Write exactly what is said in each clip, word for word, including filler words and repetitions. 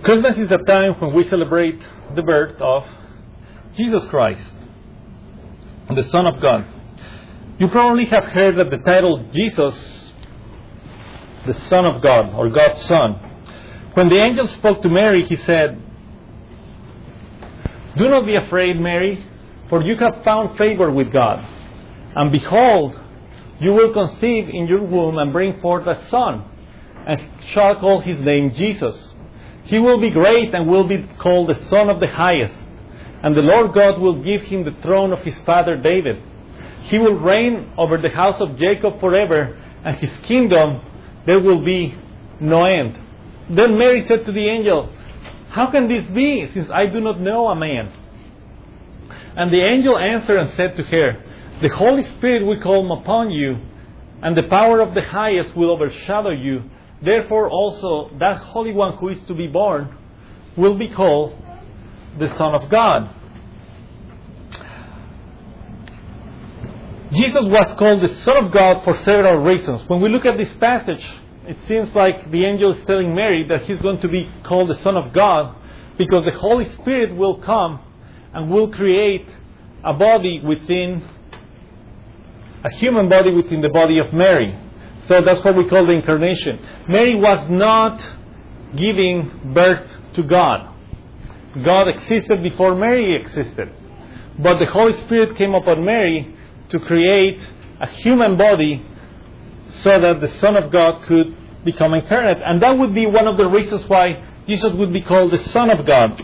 Christmas is a time when we celebrate the birth of Jesus Christ, the Son of God. You probably have heard that the title Jesus, the Son of God, or God's Son. When the angel spoke to Mary, he said, "Do not be afraid, Mary, for you have found favor with God. And behold, you will conceive in your womb and bring forth a son, and shall call his name Jesus. He will be great and will be called the Son of the Highest. And the Lord God will give him the throne of his father David. He will reign over the house of Jacob forever, and his kingdom there will be no end." Then Mary said to the angel, "How can this be, since I do not know a man?" And the angel answered and said to her, "The Holy Spirit will come upon you, and the power of the Highest will overshadow you. Therefore also that Holy One who is to be born will be called the Son of God." Jesus was called the Son of God for several reasons. When we look at this passage, it seems like the angel is telling Mary that he's going to be called the Son of God because the Holy Spirit will come and will create a body within, a human body within the body of Mary. So that's what we call the incarnation. Mary was not giving birth to God. God existed before Mary existed. But the Holy Spirit came upon Mary to create a human body so that the Son of God could become incarnate. And that would be one of the reasons why Jesus would be called the Son of God.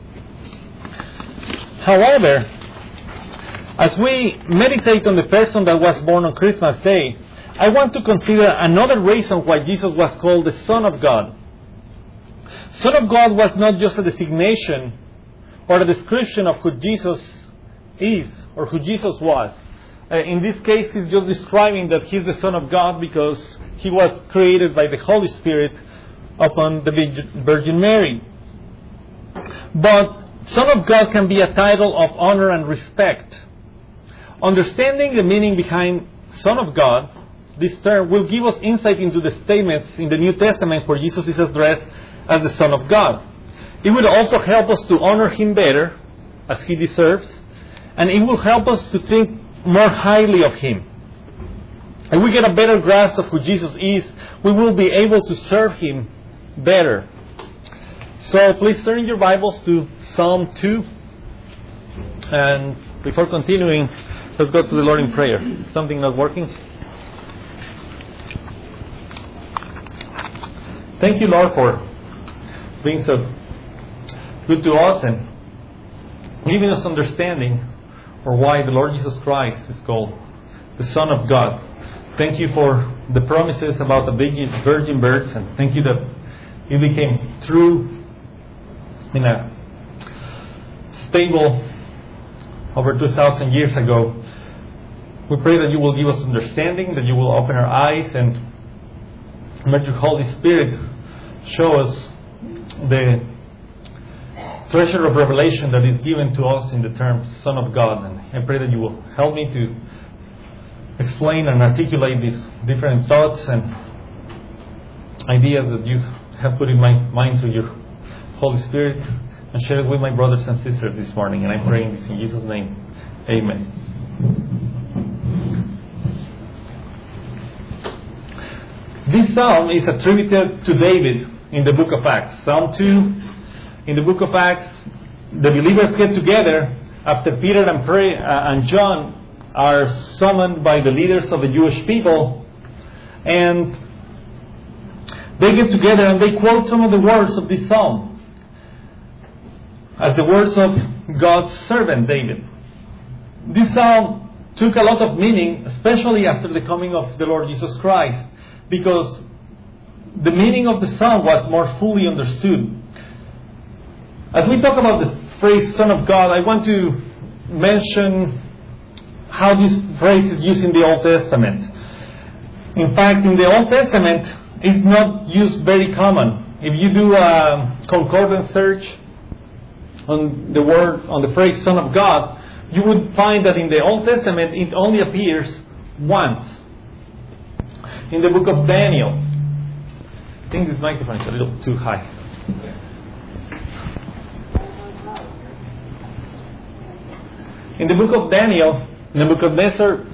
However, as we meditate on the person that was born on Christmas Day, I want to consider another reason why Jesus was called the Son of God. Son of God was not just a designation or a description of who Jesus is or who Jesus was. Uh, in this case, he's just describing that he's the Son of God because he was created by the Holy Spirit upon the Virgin Mary. But Son of God can be a title of honor and respect. Understanding the meaning behind Son of God, this term will give us insight into the statements in the New Testament where Jesus is addressed as the Son of God. It will also help us to honor Him better, as He deserves, and it will help us to think more highly of Him. And we get a better grasp of who Jesus is, we will be able to serve Him better. So please turn your Bibles to Psalm two. And before continuing, let's go to the Lord in prayer. Something not working? Thank you, Lord, for being so good to us and giving us understanding for why the Lord Jesus Christ is called the Son of God. Thank you for the promises about the virgin birth, and thank you that it became true in a stable over two thousand years ago. We pray that you will give us understanding, that you will open our eyes, and let your Holy Spirit show us the treasure of revelation that is given to us in the term Son of God. And I pray that you will help me to explain and articulate these different thoughts and ideas that you have put in my mind through your Holy Spirit, and share it with my brothers and sisters this morning. And I'm praying this in Jesus' name. Amen. This psalm is attributed to David in the book of Acts. Psalm two, in the book of Acts, the believers get together after Peter and, pray, uh, and John are summoned by the leaders of the Jewish people, and they get together and they quote some of the words of this psalm as the words of God's servant David. This psalm took a lot of meaning, especially after the coming of the Lord Jesus Christ, because the meaning of the psalm was more fully understood. As we talk about the phrase Son of God, I want to mention how this phrase is used in the Old Testament. In fact, in the Old Testament, it's not used very common. If you do a concordance search on the word, on the phrase Son of God, you would find that in the Old Testament it only appears once. In the book of Daniel. I think this microphone is a little too high. In the book of Daniel, Nebuchadnezzar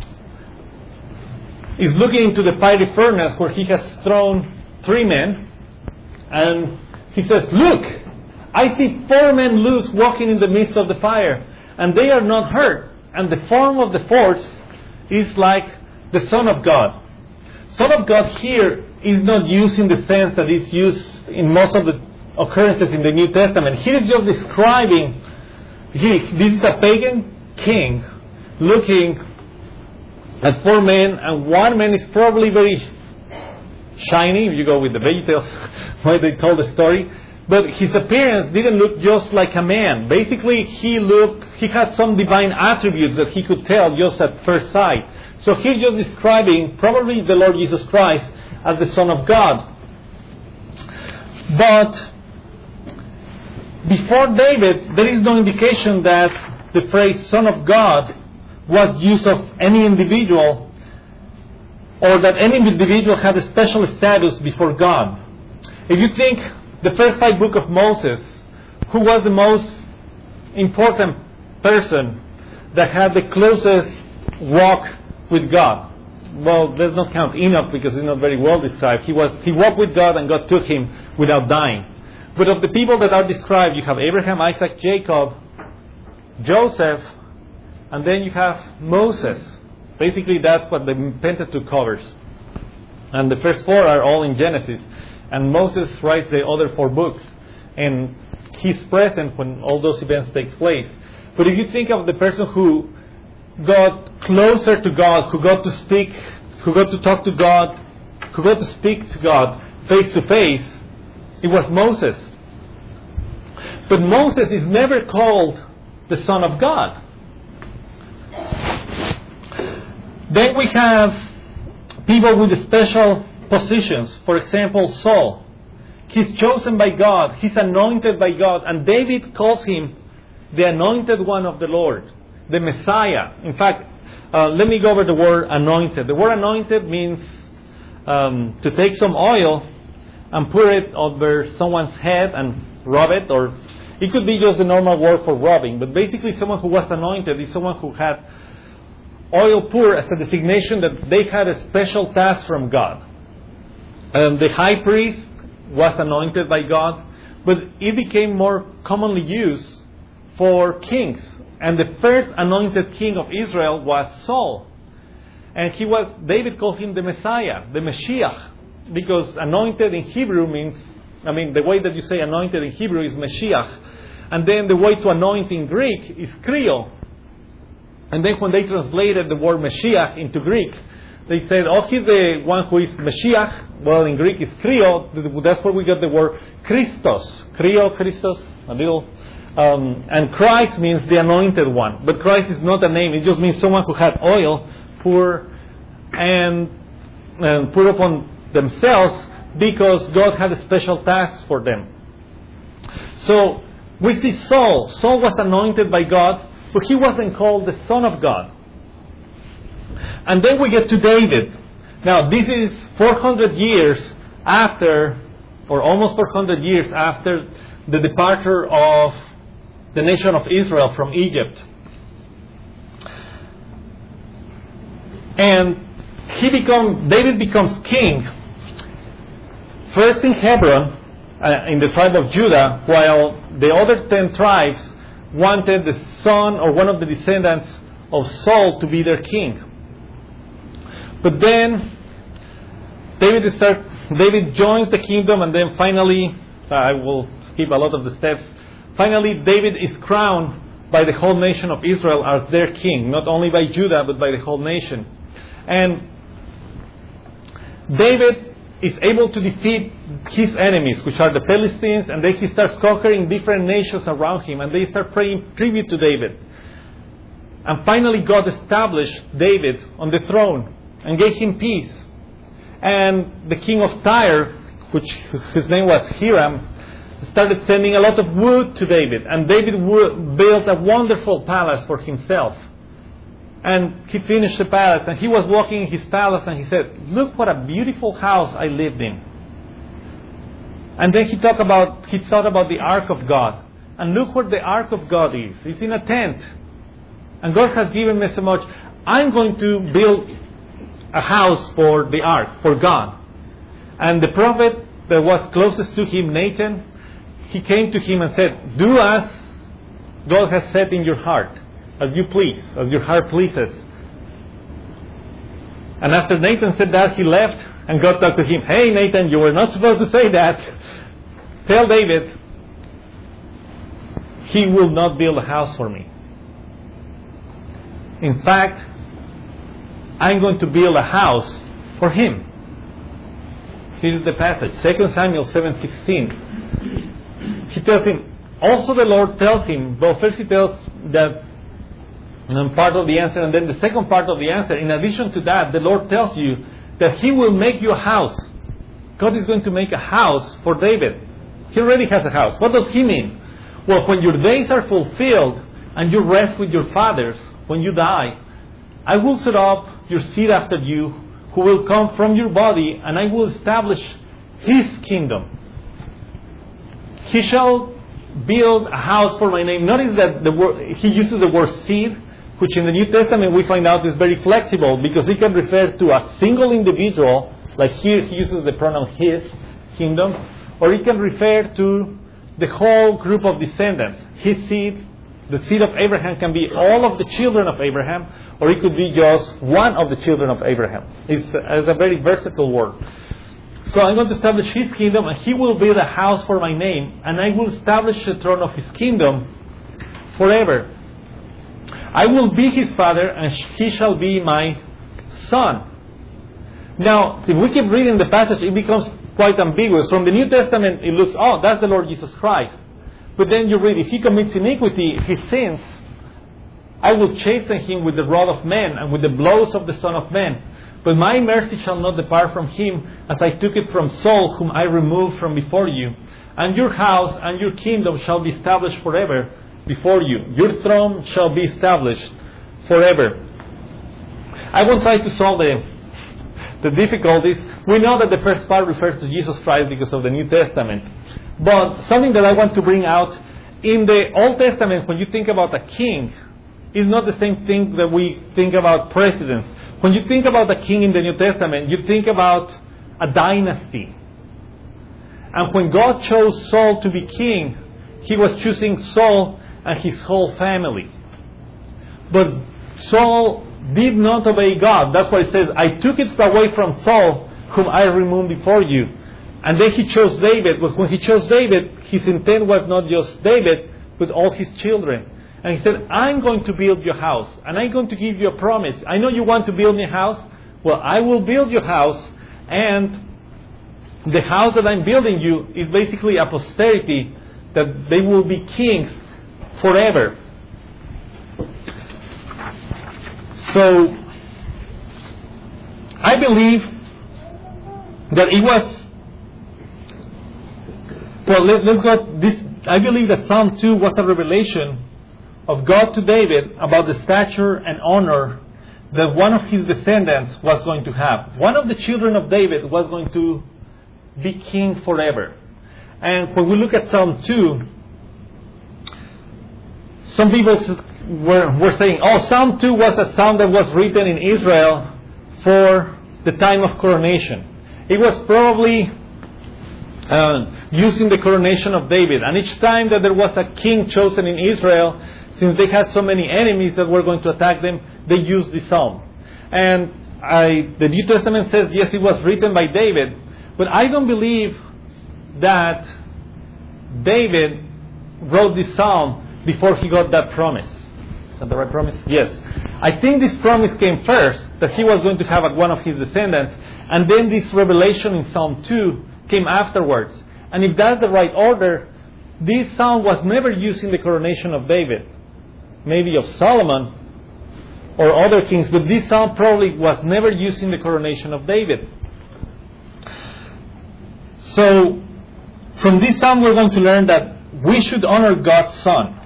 is looking into the fiery furnace where he has thrown three men, and he says, "Look, I see four men loose walking in the midst of the fire, and they are not hurt, and the form of the fourth is like the Son of God." Son of God here is not used in the sense that it's used in most of the occurrences in the New Testament. He is just describing, he, this is a pagan king looking at four men, and one man is probably very shiny, if you go with the VeggieTales, why they told the story. But his appearance didn't look just like a man. Basically, he looked, he had some divine attributes that he could tell just at first sight. So he's just describing probably the Lord Jesus Christ as the Son of God. But before David, there is no indication that the phrase Son of God was used of any individual, or that any individual had a special status before God. If you think the first five books of Moses, who was the most important person that had the closest walk with God? Well, let's not count Enoch because he's not very well described. He was he walked with God and God took him without dying. But of the people that are described, you have Abraham, Isaac, Jacob, Joseph, and then you have Moses. Basically, that's what the Pentateuch covers. And the first four are all in Genesis. And Moses writes the other four books. And he's present when all those events take place. But if you think of the person who got closer to God, who got to speak, who got to talk to God, who got to speak to God face to face, it was Moses. But Moses is never called the Son of God. Then we have people with special positions. For example, Saul. He's chosen by God. He's anointed by God. And David calls him the anointed one of the Lord, the Messiah. In fact, uh, let me go over the word anointed. The word anointed means um, to take some oil and put it over someone's head and rub it. Or it could be just the normal word for rubbing. But basically someone who was anointed is someone who had oil poured as a designation that they had a special task from God. Um, the high priest was anointed by God, but it became more commonly used for kings. And the first anointed king of Israel was Saul. And he was, David called him the Messiah, the Mashiach, because anointed in Hebrew means, I mean, the way that you say anointed in Hebrew is Mashiach. And then the way to anoint in Greek is Krio. And then when they translated the word Mashiach into Greek, they said, oh, he's the one who is Mashiach. Well, in Greek it's Krio. That's where we got the word Christos. Krio, Christos, a little. Um, and Christ means the anointed one. But Christ is not a name. It just means someone who had oil poured and, and put upon themselves because God had a special task for them. So we see Saul. Saul was anointed by God, but he wasn't called the Son of God. And then we get to David. Now, this is four hundred years after, or almost four hundred years after the departure of the nation of Israel from Egypt. And he become, David becomes king first in Hebron, uh, in the tribe of Judah, while the other ten tribes wanted the son or one of the descendants of Saul to be their king. But then David start, David joins the kingdom, and then finally, uh, I will skip a lot of the steps. Finally, David is crowned by the whole nation of Israel as their king, not only by Judah but by the whole nation. And David is able to defeat his enemies, which are the Philistines, and then he starts conquering different nations around him, and they start paying tribute to David. And finally, God established David on the throne and gave him peace. And the king of Tyre, which his name was Hiram, started sending a lot of wood to David. And David built a wonderful palace for himself. And he finished the palace, and he was walking in his palace, and he said, look what a beautiful house I lived in. And then he talked about, he thought about the Ark of God. And look where the Ark of God is. It's in a tent. And God has given me so much. I'm going to build a house for the ark, for God. And the prophet that was closest to him, Nathan, he came to him and said, do as God has said in your heart, as you please, as your heart pleases. And after Nathan said that, he left, and God talked to him, hey Nathan, you were not supposed to say that. Tell David, he will not build a house for me. In fact, I'm going to build a house for him. This is the passage, Second Samuel seven sixteen. He tells him, also the Lord tells him, well, first he tells that um, part of the answer, and then the second part of the answer. In addition to that, the Lord tells you that He will make you a house. God is going to make a house for David. He already has a house. What does He mean? Well, when your days are fulfilled and you rest with your fathers, when you die, I will set up your seed after you, who will come from your body, and I will establish His kingdom. He shall build a house for my name. Notice that the word, he uses the word seed, which in the New Testament we find out is very flexible, because it can refer to a single individual, like here he uses the pronoun his kingdom, or it can refer to the whole group of descendants. His seed, the seed of Abraham, can be all of the children of Abraham, or it could be just one of the children of Abraham. It's a, it's a very versatile word. So I'm going to establish His kingdom, and He will build a house for my name, and I will establish the throne of His kingdom forever. I will be His father, and He shall be my son. Now, if we keep reading the passage, it becomes quite ambiguous. From the New Testament, it looks, oh, that's the Lord Jesus Christ. But then you read, if he commits iniquity, his sins, I will chasten him with the rod of men and with the blows of the Son of Man. But my mercy shall not depart from him, as I took it from Saul, whom I removed from before you. And your house and your kingdom shall be established forever before you. Your throne shall be established forever. I won't try to solve the, the difficulties. We know that the first part refers to Jesus Christ because of the New Testament. But something that I want to bring out, in the Old Testament, when you think about a king, it's not the same thing that we think about presidents. When you think about a king in the New Testament, you think about a dynasty. And when God chose Saul to be king, He was choosing Saul and his whole family. But Saul did not obey God. That's why it says, I took it away from Saul, whom I removed before you. And then He chose David. But when He chose David, His intent was not just David, but all his children. And He said, I'm going to build your house, and I'm going to give you a promise. I know you want to build me a house. Well, I will build your house, and the house that I'm building you is basically a posterity that they will be kings forever. So, I believe that it was, well, let, let's go, this, I believe that Psalm two was a revelation of God to David about the stature and honor that one of his descendants was going to have. One of the children of David was going to be king forever. And when we look at Psalm two, some people were, were saying, oh, Psalm two was a psalm that was written in Israel for the time of coronation. It was probably uh, using the coronation of David. And each time that there was a king chosen in Israel, since they had so many enemies that were going to attack them, they used this psalm. And I, the New Testament says, yes, it was written by David. But I don't believe that David wrote this psalm before he got that promise. Is that the right promise? Yes. I think this promise came first, that he was going to have one of his descendants. And then this revelation in Psalm two came afterwards. And if that's the right order, this psalm was never used in the coronation of David. Maybe of Solomon or other kings, but this psalm probably was never used in the coronation of David. So, from this psalm we're going to learn that we should honor God's Son.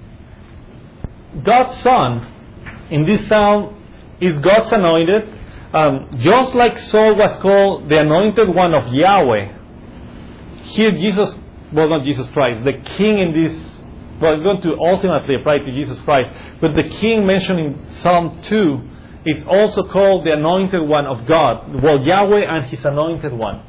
God's Son, in this psalm, is God's anointed. Um, just like Saul was called the anointed one of Yahweh, here Jesus, well not Jesus Christ, the king in this well, it's going to ultimately apply to Jesus Christ. But the King mentioned in Psalm two is also called the Anointed One of God. Well, Yahweh and His Anointed One.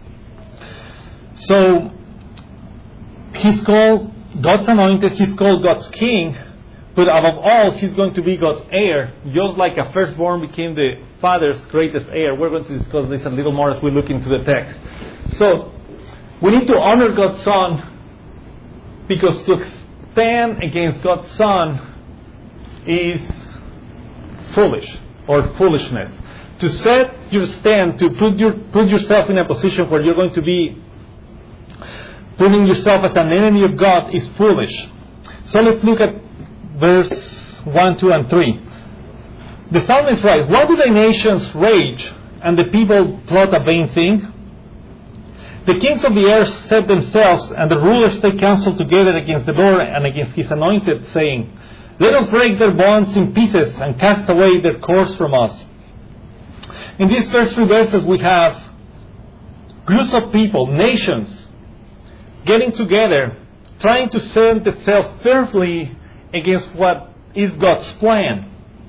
So, He's called God's Anointed, He's called God's King, but above all, He's going to be God's heir, just like a firstborn became the father's greatest heir. We're going to discuss this a little more as we look into the text. So, we need to honor God's Son, because to stand against God's Son is foolish or foolishness. To set your stand, to put your put yourself in a position where you're going to be putting yourself as an enemy of God is foolish. So let's look at verse one, two, and three. The psalmist writes, "Why do the nations rage and the people plot a vain thing? The kings of the earth set themselves, and the rulers take counsel together against the Lord and against His anointed, saying, Let us break their bonds in pieces and cast away their cords from us." In these first three verses we have groups of people, nations, getting together, trying to set themselves firmly against what is God's plan.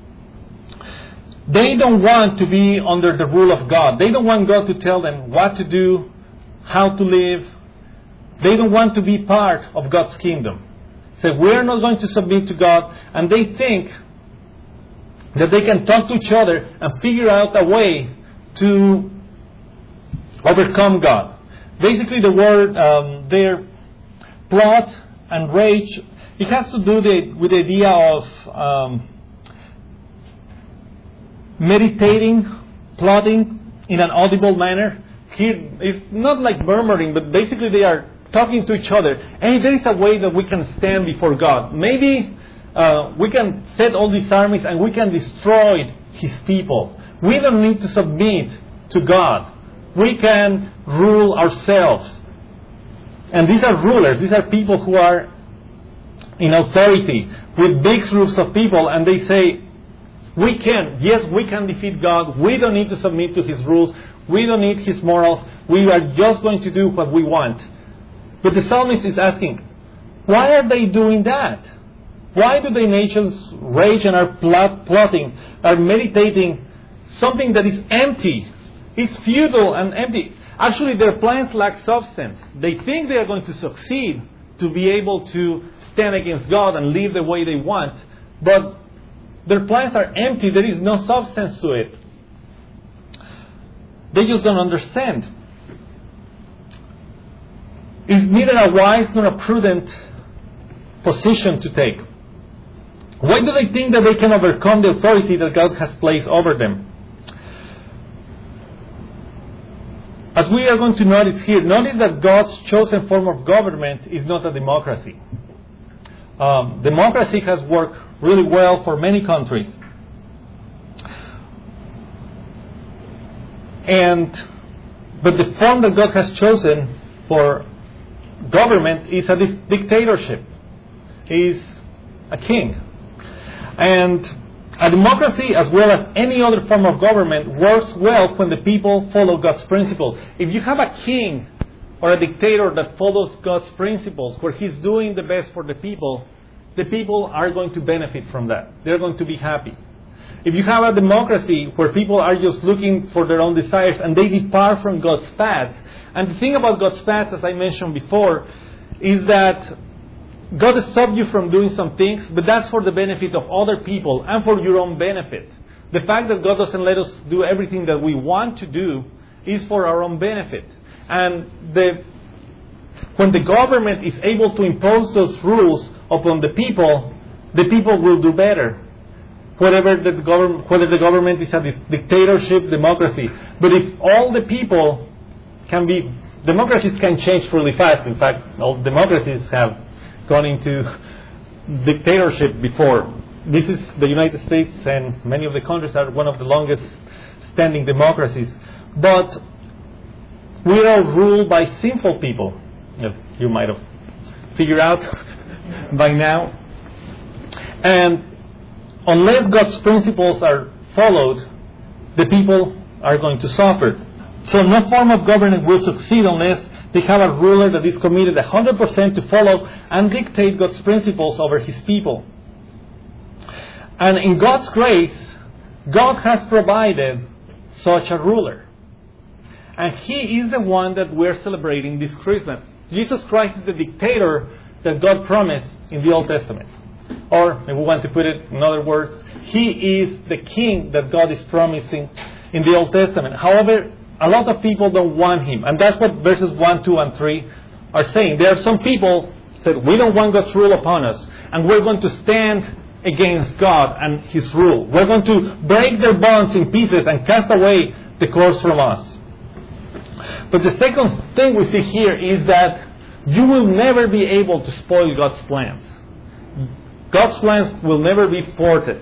They don't want to be under the rule of God. They don't want God to tell them what to do, how to live. They don't want to be part of God's kingdom. So we're not going to submit to God, and they think that they can talk to each other and figure out a way to overcome God. Basically, the word um, their plot and rage, it has to do the, with the idea of um, meditating, plotting in an audible manner. Here, it's not like murmuring, but basically they are talking to each other. And there is a way that we can stand before God. Maybe uh, we can set all these armies and we can destroy His people. We don't need to submit to God. We can rule ourselves. And these are rulers. These are people who are in authority with big groups of people, and they say, we can, yes, we can defeat God. We don't need to submit to His rules. We don't need His morals. We are just going to do what we want. But the psalmist is asking, why are they doing that? Why do the nations rage and are plot, plotting, are meditating something that is empty? It's futile and empty. Actually, their plans lack substance. They think they are going to succeed to be able to stand against God and live the way they want. But their plans are empty. There is no substance to it. They just don't understand. It's neither a wise nor a prudent position to take. Why do they think that they can overcome the authority that God has placed over them? As we are going to notice here, notice that God's chosen form of government is not a democracy. Um, democracy has worked really well for many countries. And, but the form that God has chosen for government is a di- dictatorship, is a king. And a democracy, as well as any other form of government, works well when the people follow God's principles. If you have a king or a dictator that follows God's principles, where he's doing the best for the people, the people are going to benefit from that. They're going to be happy. If you have a democracy where people are just looking for their own desires and they depart from God's paths, and the thing about God's paths, as I mentioned before, is that God has stopped you from doing some things, but that's for the benefit of other people and for your own benefit. The fact that God doesn't let us do everything that we want to do is for our own benefit. And the, when the government is able to impose those rules upon the people, the people will do better. Whatever the government, whether the government is a dictatorship, democracy. But if all the people can be, democracies can change really fast. In fact, all democracies have gone into dictatorship before. This is the United States, and many of the countries are one of the longest standing democracies. But we are ruled by sinful people, as you might have figured out by now. And unless God's principles are followed, the people are going to suffer. So no form of government will succeed unless They have a ruler that is committed one hundred percent to follow and dictate God's principles over His people. And in God's grace, God has provided such a ruler. And He is the one that we're celebrating this Christmas. Jesus Christ is the dictator that God promised in the Old Testament. Or, if we want to put it in other words, He is the king that God is promising in the Old Testament. However, a lot of people don't want Him. And that's what verses one, two, and three are saying. There are some people that we don't want God's rule upon us. And we're going to stand against God and His rule. We're going to break their bonds in pieces and cast away the cords from us. But the second thing we see here is that you will never be able to spoil God's plans. God's plans will never be thwarted.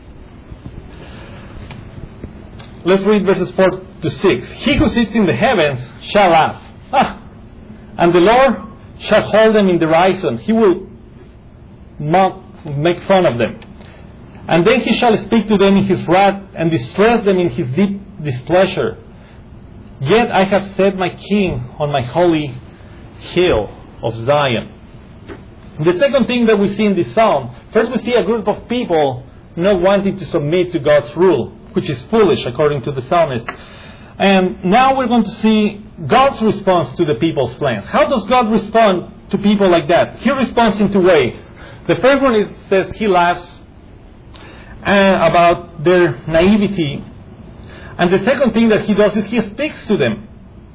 Let's read verses four to six. He who sits in the heavens shall laugh. Ah, and the Lord shall hold them in derision. He will mock, make fun of them. And then He shall speak to them in His wrath and distress them in His deep displeasure. Yet I have set my king on my holy hill of Zion. The second thing that we see in this psalm, first we see a group of people not wanting to submit to God's rule, which is foolish according to the psalmist. And now we're going to see God's response to the people's plans. How does God respond to people like that? He responds in two ways. The first one is says He laughs uh, about their naivety. And the second thing that He does is He speaks to them.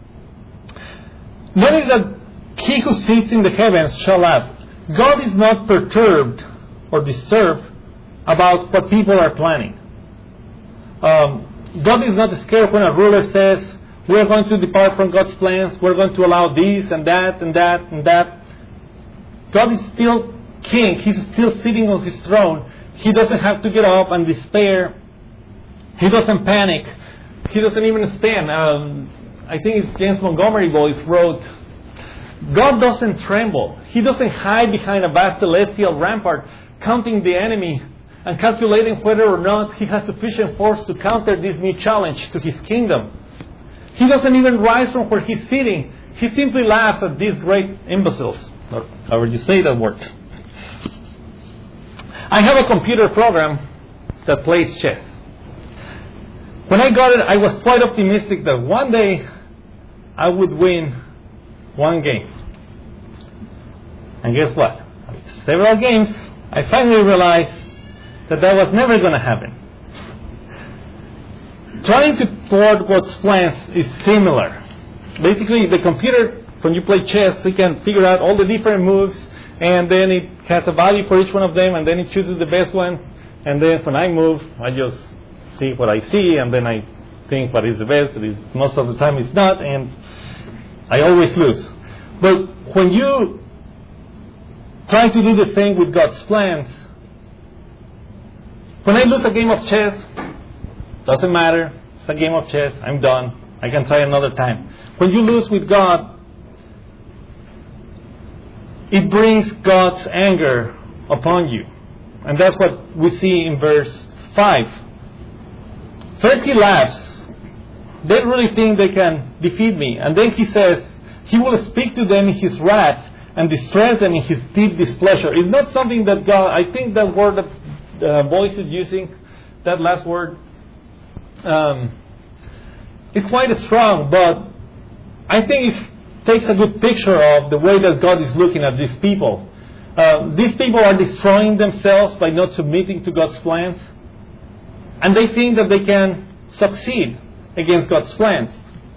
Notice that He who sits in the heavens shall laugh. God is not perturbed or disturbed about what people are planning. Um, God is not scared when a ruler says, we're going to depart from God's plans, we're going to allow this and that and that and that. God is still king. He's still sitting on His throne. He doesn't have to get up and despair. He doesn't panic. He doesn't even stand. Um, I think it's James Montgomery Boyce wrote, God doesn't tremble. He doesn't hide behind a vast celestial rampart, counting the enemy and calculating whether or not he has sufficient force to counter this new challenge to his kingdom. He doesn't even rise from where he's sitting. He simply laughs at these great imbeciles, or however you say that word. I have a computer program that plays chess. When I got it, I was quite optimistic that one day I would win one game. And guess what? After several games, I finally realized that that was never going to happen. Trying to thwart God's plans is similar. Basically, the computer, when you play chess, it can figure out all the different moves, and then it has a value for each one of them, and then it chooses the best one. And then when I move, I just see what I see, and then I think what is the best. It is, most of the time it's not, and I always lose. But when you try to do the same with God's plans, when I lose a game of chess, doesn't matter. It's a game of chess. I'm done. I can try another time. When you lose with God, it brings God's anger upon you. And that's what we see in verse five. First He laughs. They really think they can defeat me. And then He says, He will speak to them in His wrath and distress them in His deep displeasure. It's not something that God, I think that word that uh, Boyce is using, that last word, um, it's quite strong, but I think it takes a good picture of the way that God is looking at these people. Uh, these people are destroying themselves by not submitting to God's plans, and they think that they can succeed against God's plans.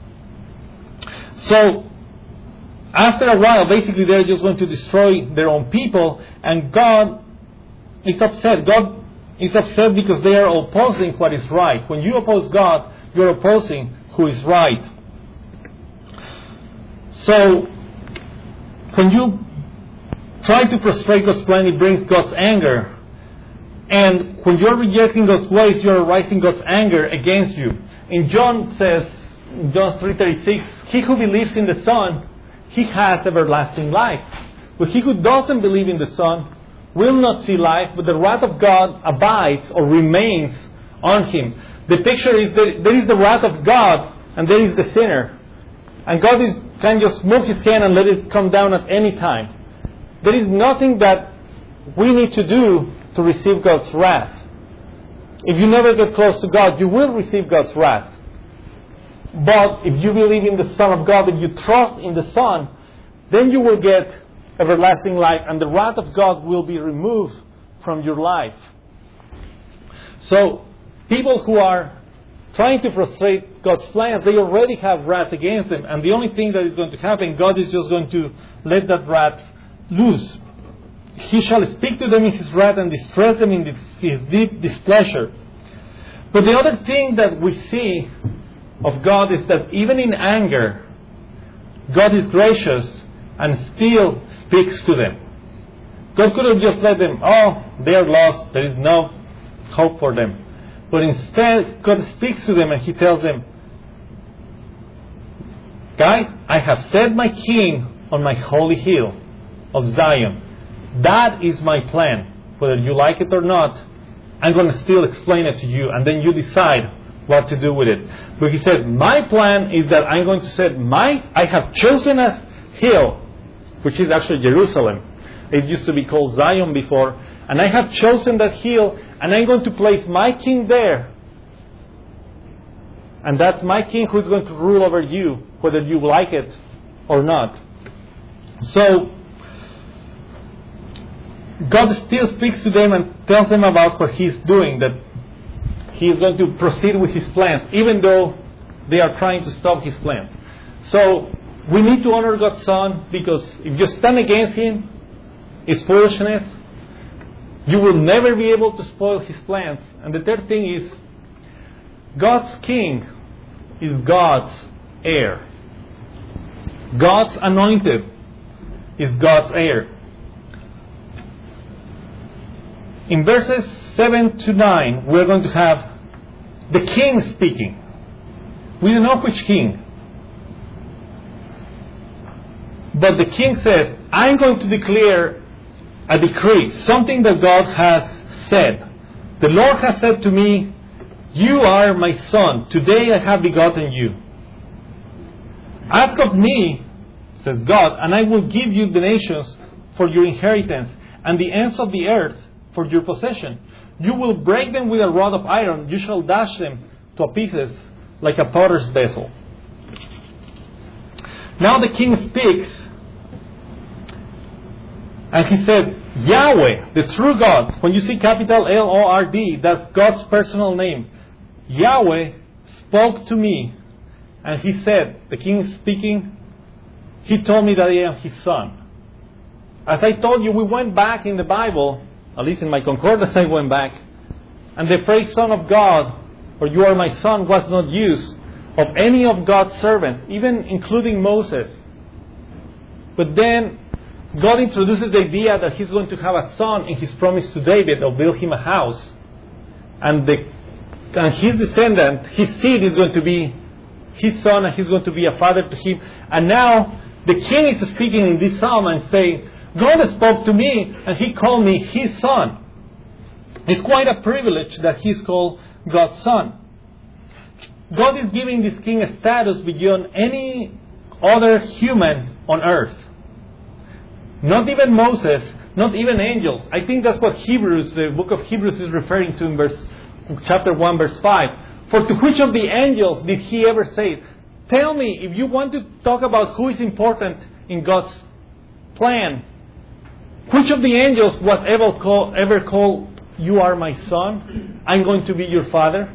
So, after a while, basically they're just going to destroy their own people, and God is upset. God is upset because they are opposing what is right. When you oppose God, you're opposing who is right. So, when you try to frustrate God's plan, it brings God's anger. And when you're rejecting God's ways, you're arising God's anger against you. In John says, in John three thirty-six, he who believes in the Son, he has everlasting life. But he who doesn't believe in the Son will not see life, but the wrath of God abides or remains on him. The picture is that there is the wrath of God and there is the sinner. And God is can just move his hand and let it come down at any time. There is nothing that we need to do to receive God's wrath. If you never get close to God, you will receive God's wrath. But if you believe in the Son of God, if you trust in the Son, then you will get everlasting life, and the wrath of God will be removed from your life. So, people who are trying to frustrate God's plans, they already have wrath against them, and the only thing that is going to happen, God is just going to let that wrath loose. He shall speak to them in His wrath and distress them in His deep displeasure. But the other thing that we see of God is that even in anger, God is gracious and still speaks to them. God could have just let them, oh, they are lost, there is no hope for them. But instead, God speaks to them and He tells them, guys, I have set my king on my holy hill of Zion. That is my plan. Whether you like it or not, I'm going to still explain it to you, and then you decide what to do with it. But He said, my plan is that I'm going to set my, I have chosen a hill, which is actually Jerusalem. It used to be called Zion before. And I have chosen that hill, and I'm going to place my king there. And that's my king who's going to rule over you, whether you like it or not. So, God still speaks to them and tells them about what He's doing, that He is going to proceed with His plans, even though they are trying to stop His plans. So, we need to honor God's Son, because if you stand against Him, it's foolishness. You will never be able to spoil His plans. And the third thing is, God's king is God's heir. God's anointed is God's heir. In verses seven to nine, we're going to have the king speaking. We don't know which king. But the king says, I'm going to declare a decree, something that God has said. The Lord has said to me, you are my son. Today I have begotten you. Ask of me, says God, and I will give you the nations for your inheritance, and the ends of the earth for your possession. You will break them with a rod of iron. You shall dash them to pieces like a potter's vessel. Now the king speaks, and he said, Yahweh, the true God. When you see capital L O R D, that's God's personal name. Yahweh spoke to me, and He said, the king is speaking, He told me that I am His son. As I told you, we went back in the Bible, at least in my concordance I went back, and the phrase Son of God, or you are my son, was not used of any of God's servants, even including Moses. But then God introduces the idea that He's going to have a son in His promise to David, or build him a house. And, the, and his descendant, his seed is going to be his son, and he's going to be a father to him. And now the king is speaking in this psalm and saying, God spoke to me and He called me His son. It's quite a privilege that He's called God's son. God is giving this king a status beyond any other human on earth. Not even Moses, not even angels. I think that's what Hebrews, the book of Hebrews is referring to in verse, chapter one, verse five. For to which of the angels did He ever say, tell me, if you want to talk about who is important in God's plan, which of the angels was ever called, ever called, you are my son, I'm going to be your father?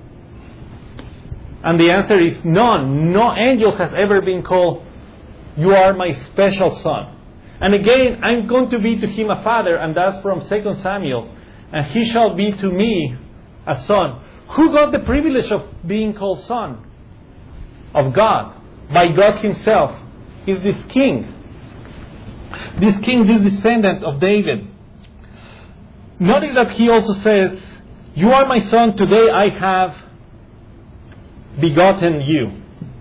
And the answer is none. No angel has ever been called, you are my special son. And again, I'm going to be to him a father, and that's from Second Samuel. And he shall be to me a son. Who got the privilege of being called son? Of God. By God Himself. Is this king. This king, this descendant of David. Notice that He also says, you are my son, today I have begotten you.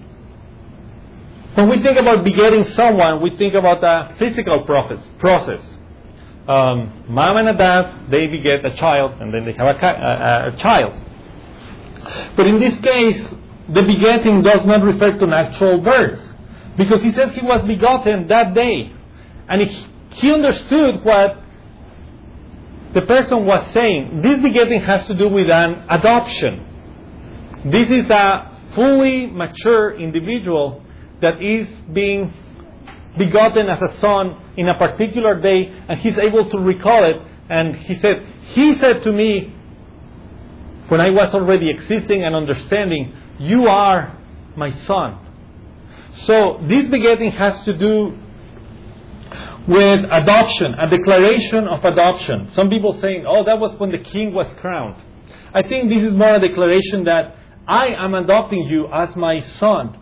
When we think about begetting someone, we think about a physical process. Um, mom and a dad, they beget a child, and then they have a, a, a child. But in this case, the begetting does not refer to natural birth, Because he says he was begotten that day. And he, he understood what the person was saying. This begetting has to do with an adoption. This is a fully mature individual that is being begotten as a son in a particular day, and he's able to recall it. And he said, he said to me, when I was already existing and understanding, you are my son. So this begetting has to do with adoption, a declaration of adoption. Some people saying, oh, that was when the king was crowned. I think this is more a declaration that I am adopting you as my son.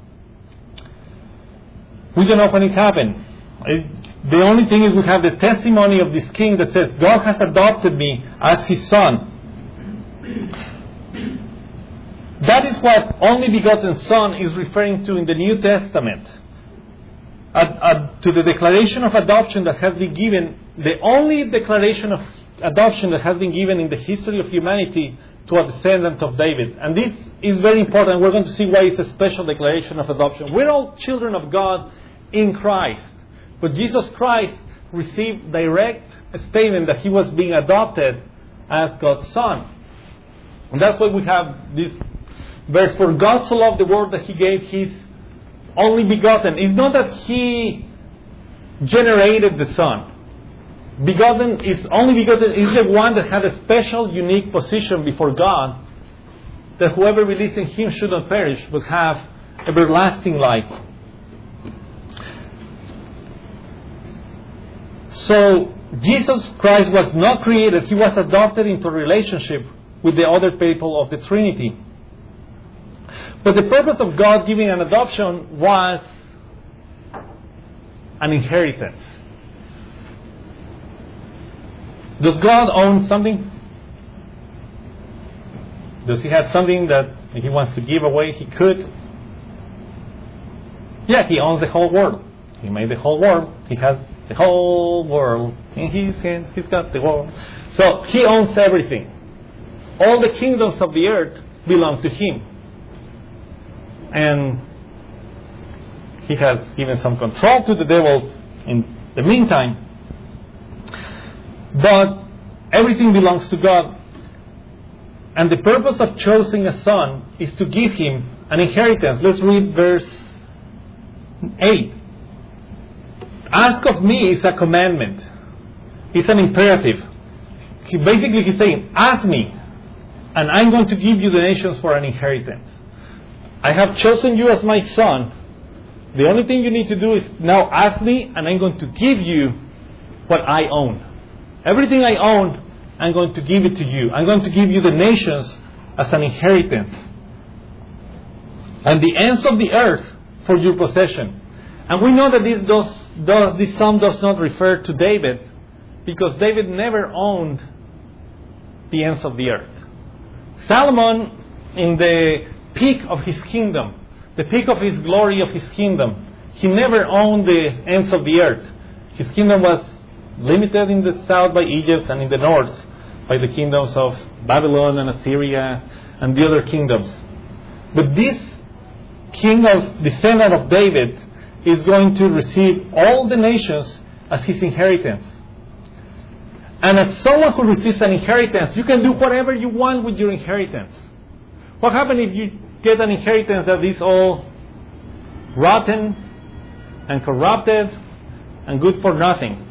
We don't know when it happened. The only thing is we have the testimony of this king that says, God has adopted me as his son. That is what only begotten son is referring to in the New Testament. Uh, uh, to the declaration of adoption that has been given, the only declaration of adoption that has been given in the history of humanity to a descendant of David. And this is very important. We're going to see why it's a special declaration of adoption. We're all children of God in Christ. But Jesus Christ received direct statement that he was being adopted as God's son. And that's why we have this verse, for God so loved the world that he gave his only begotten. It's not that he generated the son. Begotten is only begotten is the one that had a special, unique position before God, that whoever believes in him should not perish but have everlasting life. So Jesus Christ was not created. He was adopted into a relationship with the other people of the Trinity. But the purpose of God giving an adoption was an inheritance. Does God own something? Does he have something that if he wants to give away, he could? Yeah, he owns the whole world. He made the whole world. He has the whole world in his hand. He's got the world. So he owns everything. All the kingdoms of the earth belong to him. And he has given some control to the devil in the meantime. But everything belongs to God. And the purpose of choosing a son is to give him an inheritance. Let's read verse eight. Ask of me is a commandment. It's an imperative. He, basically he's saying, ask me, and I'm going to give you the nations for an inheritance. I have chosen you as my son. The only thing you need to do is now ask me, and I'm going to give you what I own. Everything I own, I'm going to give it to you. I'm going to give you the nations as an inheritance. And the ends of the earth for your possession. And we know that this, does, does, this psalm does not refer to David, because David never owned the ends of the earth. Solomon, in the peak of his kingdom, the peak of his glory of his kingdom, he never owned the ends of the earth. His kingdom was limited in the south by Egypt and in the north by the kingdoms of Babylon and Assyria and the other kingdoms. But this king of descendant of David is going to receive all the nations as his inheritance. And as someone who receives an inheritance, you can do whatever you want with your inheritance. What happens if you get an inheritance that is all rotten and corrupted and good for nothing?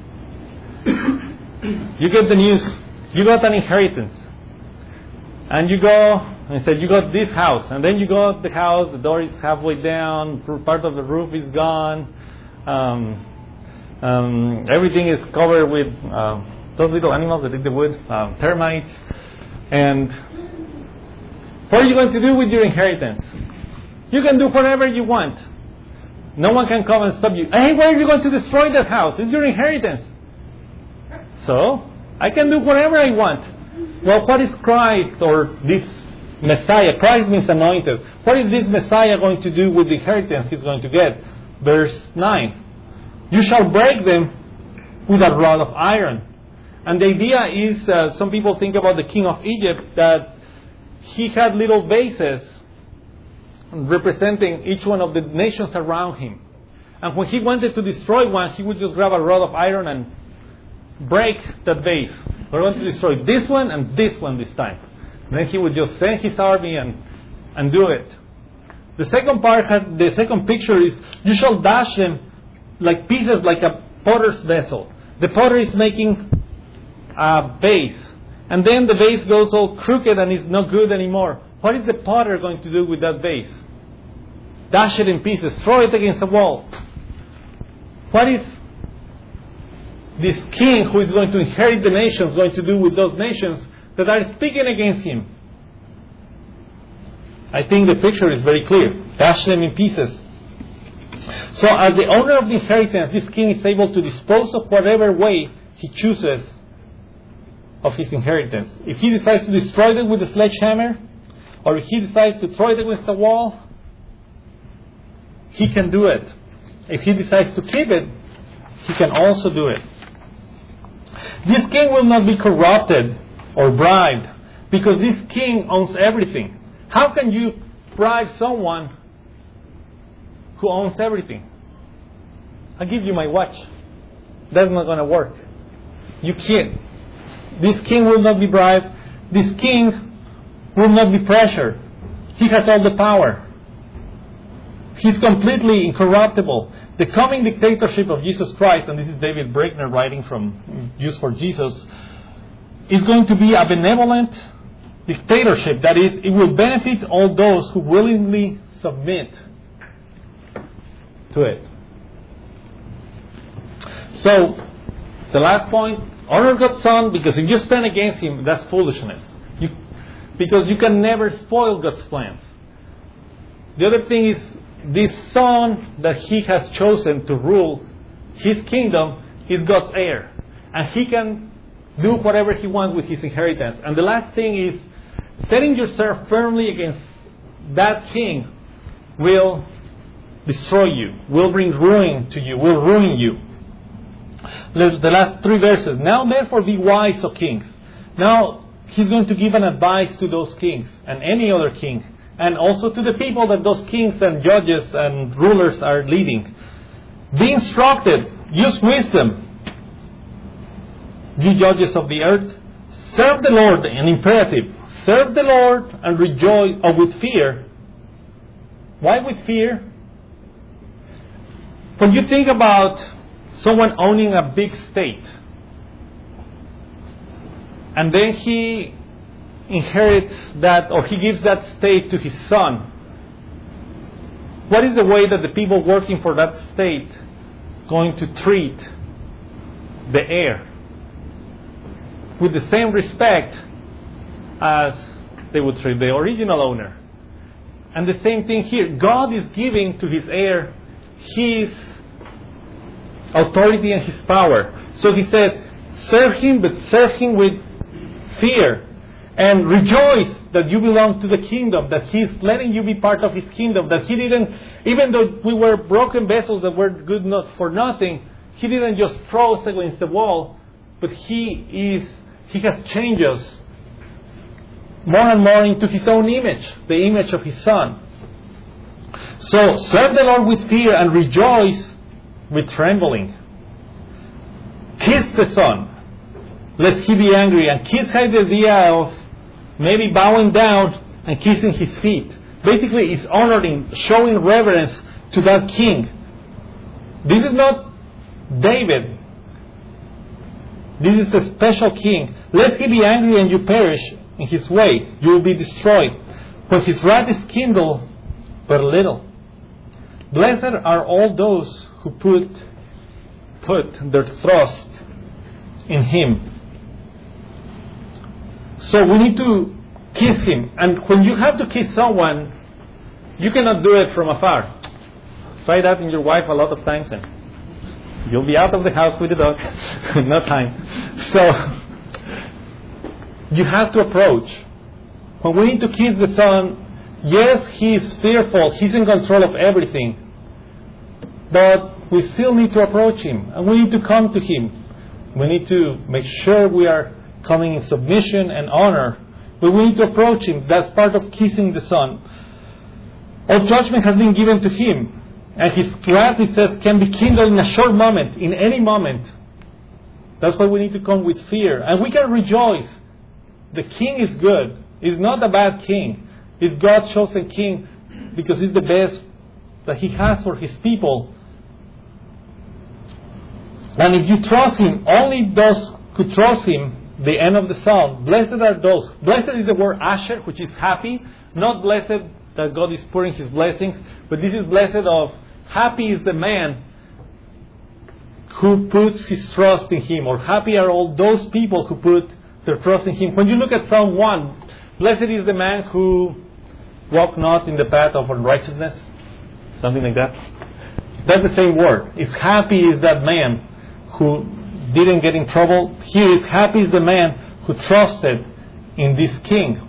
You get the news, you got an inheritance. And you go and say, you got this house. And then you got the house, the door is halfway down, part of the roof is gone. Um, um, everything is covered with uh, those little animals that eat the wood, um, termites. And what are you going to do with your inheritance? You can do whatever you want. No one can come and stop you. Hey, why are you going to destroy that house? It's your inheritance. So, I can do whatever I want. Well, what is Christ or this Messiah? Christ means anointed. What is this Messiah going to do with the inheritance he's going to get? Verse nine. You shall break them with a rod of iron. And the idea is, uh, some people think about the king of Egypt, that he had little vases representing each one of the nations around him. And when he wanted to destroy one, he would just grab a rod of iron and break that vase. We're going to destroy this one and this one this time. And then he would just send his army and, and do it. The second part, has, the second picture is, you shall dash them like pieces, like a potter's vessel. The potter is making a vase. And then the vase goes all crooked and is not good anymore. What is the potter going to do with that vase? Dash it in pieces. Throw it against the wall. What is this king who is going to inherit the nations going to do with those nations that are speaking against him? I think the picture is very clear. Dash them in pieces. So as the owner of the inheritance, this king is able to dispose of whatever way he chooses of his inheritance. If he decides to destroy it with a sledgehammer, or if he decides to throw it against the wall, he can do it. If he decides to keep it, he can also do it. This king will not be corrupted or bribed, because this king owns everything. How can you bribe someone who owns everything? I'll give you my watch. That's not going to work. You can't. This king will not be bribed. This king will not be pressured. He has all the power. He's completely incorruptible. The coming dictatorship of Jesus Christ, and this is David Brackner writing from Jews for Jesus, is going to be a benevolent dictatorship. That is, it will benefit all those who willingly submit to it. So, the last point, honor God's Son, because if you stand against Him, that's foolishness. You, because you can never spoil God's plans. The other thing is, this Son that He has chosen to rule His kingdom is God's heir. And He can do whatever He wants with His inheritance. And the last thing is, setting yourself firmly against that king will destroy you, will bring ruin to you, will ruin you. The last three verses. Now therefore be wise, O kings. Now He's going to give an advice to those kings and any other king, and also to the people that those kings and judges and rulers are leading. Be instructed, use wisdom, you judges of the earth. Serve the Lord, an imperative. Serve the Lord and rejoice, or with fear. Why with fear? When you think about someone owning a big state, and then he inherits that, or he gives that state to his son, what is the way that the people working for that state going to treat the heir? With the same respect as they would treat the original owner. And the same thing here. God is giving to His heir His authority and His power. So He said, serve Him, but serve Him with fear. And rejoice that you belong to the kingdom, that He's letting you be part of His kingdom, that He didn't, even though we were broken vessels that were good not for nothing, He didn't just throw us against the wall, but He is, He has changed us more and more into His own image, the image of His Son. So serve the Lord with fear and rejoice with trembling. Kiss the Son, lest He be angry. And kiss has the idea of maybe bowing down and kissing His feet. Basically, it's honoring, showing reverence to that King. This is not David. This is a special King. Lest He be angry and you perish in His way, you will be destroyed. For His wrath is kindled but little. Blessed are all those who put put their trust in Him. So we need to kiss Him. And when you have to kiss someone, you cannot do it from afar. Try that in your wife a lot of times and you'll be out of the house with the dog. No time. So you have to approach. When we need to kiss the Son, yes, He is fearful. He's in control of everything. But we still need to approach Him. And we need to come to Him. We need to make sure we are coming in submission and honor. But we need to approach Him. That's part of kissing the Son. All judgment has been given to Him. And his wrath, it says, can be kindled in a short moment, in any moment. That's why we need to come with fear. And we can rejoice. The king is good. He's not a bad king. He's God's chosen king because he's the best that he has for his people. And if you trust him, only those who trust him, the end of the psalm, blessed are those. Blessed is the word asher, which is happy. Not blessed that God is pouring his blessings, but this is blessed of, happy is the man who puts his trust in him, or happy are all those people who put their trust in him. When you look at Psalm one, blessed is the man who walk not in the path of unrighteousness, something like that. That's the same word. If happy is that man who didn't get in trouble, here is happy is the man who trusted in this king.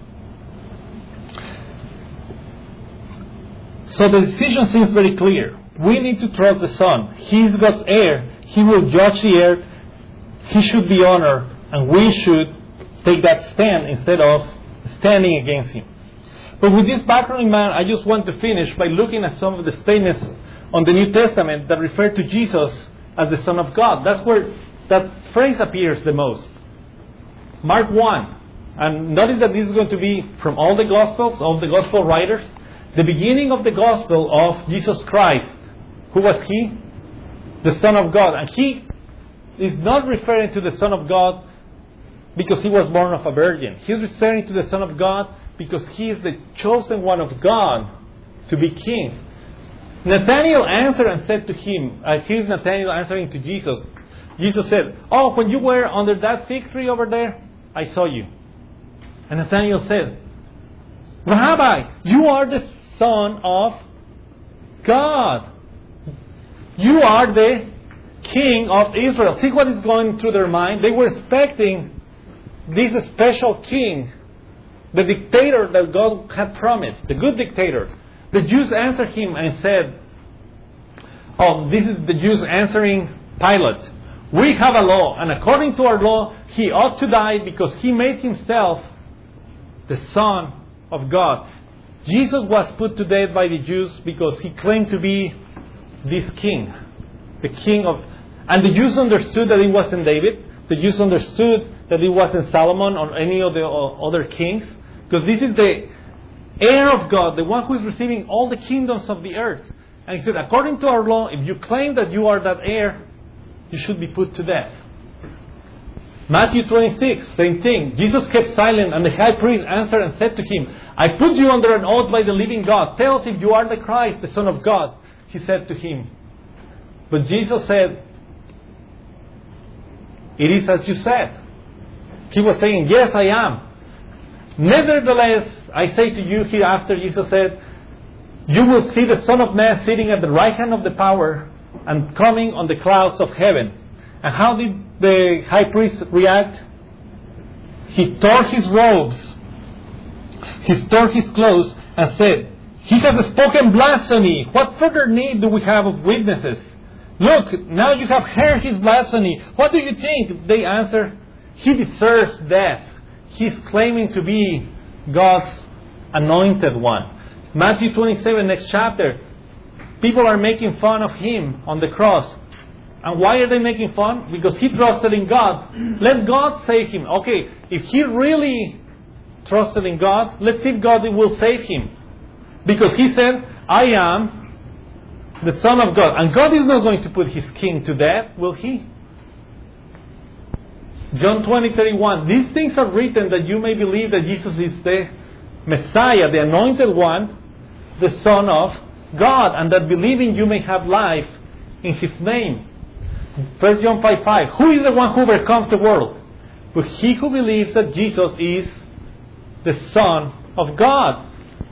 So the decision seems very clear. We need to trust the Son. He is God's heir. He will judge the earth. He should be honored, and we should take that stand instead of standing against him. But with this background in mind, I just want to finish by looking at some of the statements on the New Testament that refer to Jesus as the Son of God. That's where that phrase appears the most. Mark one. And notice that this is going to be from all the Gospels, all the Gospel writers. The beginning of the Gospel of Jesus Christ. Who was he? The Son of God. And he is not referring to the Son of God because he was born of a virgin. He is referring to the Son of God because he is the chosen one of God to be king. Nathanael answered and said to him, as here's Nathanael answering to Jesus, Jesus said, oh, when you were under that fig tree over there, I saw you. And Nathanael said, Rabbi, you are the Son of God. You are the King of Israel. See what is going through their mind? They were expecting this special king, the dictator that God had promised, the good dictator. The Jews answered him and said, oh, this is the Jews answering Pilate. We have a law, and according to our law, he ought to die because he made himself the Son of God. Jesus was put to death by the Jews because he claimed to be this king, the king of... And the Jews understood that it wasn't David. The Jews understood that it wasn't Solomon or any of the other kings. Because this is the heir of God, the one who is receiving all the kingdoms of the earth. And he said, according to our law, if you claim that you are that heir, you should be put to death. Matthew twenty-six, same thing. Jesus kept silent, and the high priest answered and said to him, I put you under an oath by the living God. Tell us if you are the Christ, the Son of God. He said to him. But Jesus said, it is as you said. He was saying, yes, I am. Nevertheless, I say to you hereafter, Jesus said, you will see the Son of Man sitting at the right hand of the power and coming on the clouds of heaven. And how did the high priest react? He tore his robes, he tore his clothes and said, he has spoken blasphemy. What further need do we have of witnesses? Look, now you have heard his blasphemy. What do you think? They answered, he deserves death. He's claiming to be God's anointed one. Matthew twenty-seven, next chapter. People are making fun of him on the cross. And why are they making fun? Because he trusted in God. Let God save him. Okay, if he really trusted in God, let's see if God will save him. Because he said, I am the Son of God. And God is not going to put his king to death, will he? John twenty, thirty-one. These things are written that you may believe that Jesus is the Messiah, the anointed one, the Son of God, and that believing you may have life in his name. First John five, five. Who is the one who overcomes the world? But he who believes that Jesus is the Son of God.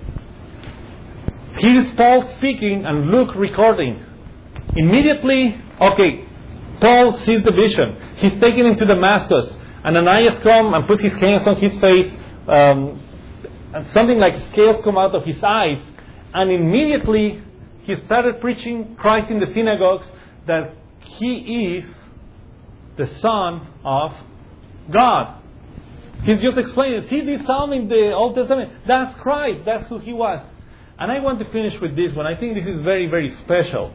Here is Paul speaking and Luke recording. Immediately, okay, Paul sees the vision. He's taken him to Damascus. And Ananias come and put his hands on his face. Um, and something like scales come out of his eyes. And immediately he started preaching Christ in the synagogues that he is the Son of God. He's just explaining. See this psalm in the Old Testament? That's Christ. That's who he was. And I want to finish with this one. I think this is very, very special.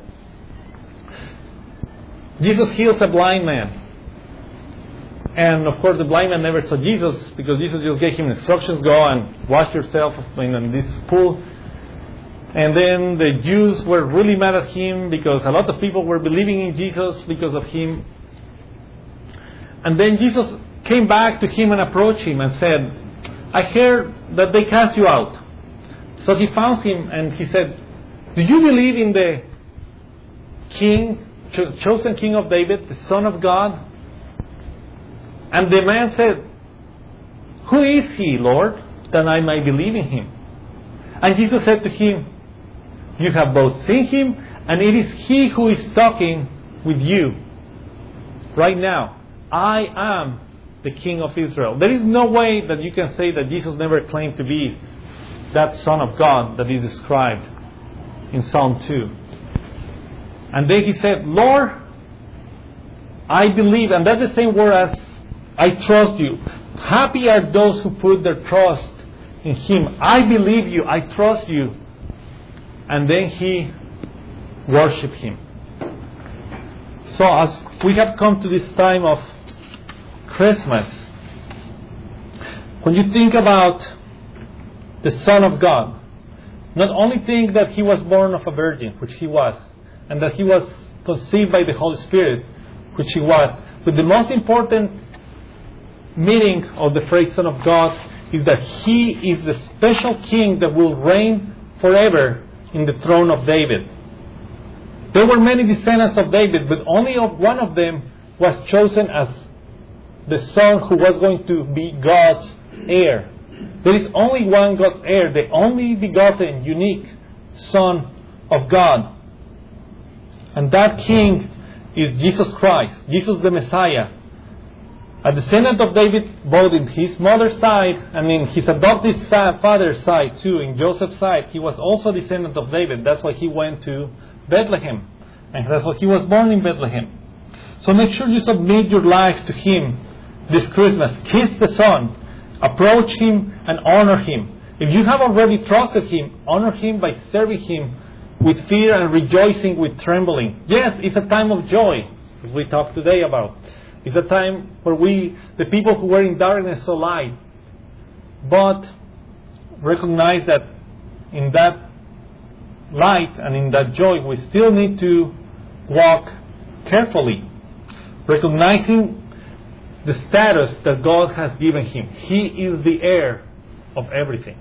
Jesus heals a blind man. And of course the blind man never saw Jesus, because Jesus just gave him instructions, go and wash yourself in this pool. And then the Jews were really mad at him, because a lot of people were believing in Jesus because of him. And then Jesus came back to him and approached him and said, I heard that they cast you out. So he found him and he said, do you believe in the king, cho- chosen king of David, the Son of God? And the man said, who is he, Lord, that I might believe in him? And Jesus said to him, you have both seen him, and it is he who is talking with you right now. I am the King of Israel. There is no way that you can say that Jesus never claimed to be that Son of God that is described in Psalm two. And then he said, Lord, I believe, and that's the same word as I trust you. Happy are those who put their trust in him. I believe you, I trust you. And then he worshiped him. So as we have come to this time of Christmas, when you think about the Son of God, not only think that he was born of a virgin, which he was, and that he was conceived by the Holy Spirit, which he was, but the most important meaning of the phrase Son of God is that he is the special king that will reign forever in the throne of David. There were many descendants of David, but only of one of them was chosen as the son who was going to be God's heir. There is only one God's heir, the only begotten, unique Son of God. And that king is Jesus Christ, Jesus the Messiah. A descendant of David, both in his mother's side and in his adopted father's side too, in Joseph's side, he was also a descendant of David. That's why he went to Bethlehem. And that's why he was born in Bethlehem. So make sure you submit your life to him this Christmas. Kiss the Son. Approach him and honor him. If you have already trusted him, honor him by serving him with fear and rejoicing with trembling. Yes, it's a time of joy, as we talked today about. It's a time where we, the people who were in darkness, saw light. But recognize that in that light and in that joy, we still need to walk carefully, recognizing the status that God has given him. He is the heir of everything.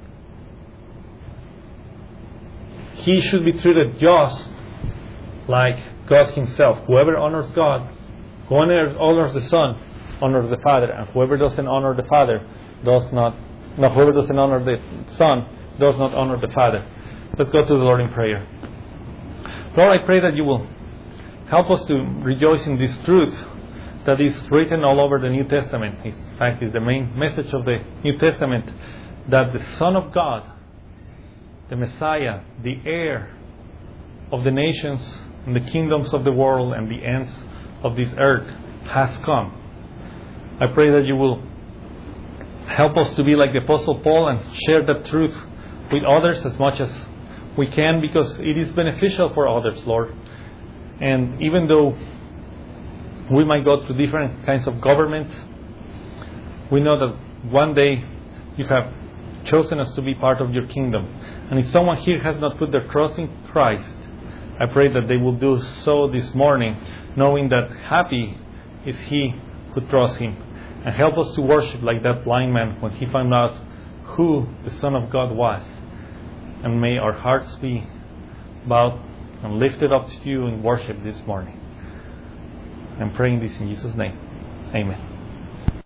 He should be treated just like God himself. Whoever honors God, whoever honors the Son, honors the Father. And whoever doesn't honor the Father, does not, no, whoever doesn't honor the Son, does not honor the Father. Let's go to the Lord in prayer. Lord, I pray that you will help us to rejoice in this truth that is written all over the New Testament. In fact, it's the main message of the New Testament, that the Son of God, the Messiah, the heir of the nations and the kingdoms of the world and the ends of this earth, has come. I pray that you will help us to be like the Apostle Paul and share that truth with others as much as we can, because it is beneficial for others, Lord. And even though we might go through different kinds of governments, we know that one day you have chosen us to be part of your kingdom. And if someone here has not put their trust in Christ, I pray that they will do so this morning, knowing that happy is he who trusts him. And help us to worship like that blind man when he found out who the Son of God was. And may our hearts be bowed and lifted up to you in worship this morning. I'm praying this in Jesus' name. Amen.